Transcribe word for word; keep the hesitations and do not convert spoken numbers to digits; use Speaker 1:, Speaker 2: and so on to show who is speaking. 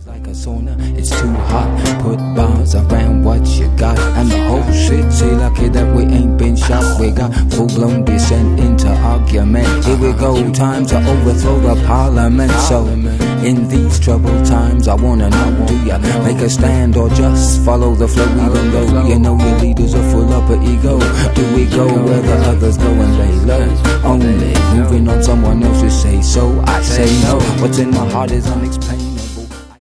Speaker 1: like a sauna, it's too hot. Put bars around what you got, and the whole city lucky that we ain't been shot. We got full-blown descent into argument. Here we go, time to overthrow the parliament. So in these troubled times, I wanna know, do ya make a stand or just follow the flow? Even though you know your leaders are full up of ego, do we go where the others go and lay low? Only moving on someone else's say so. I say no. What's in my heart is unexplained.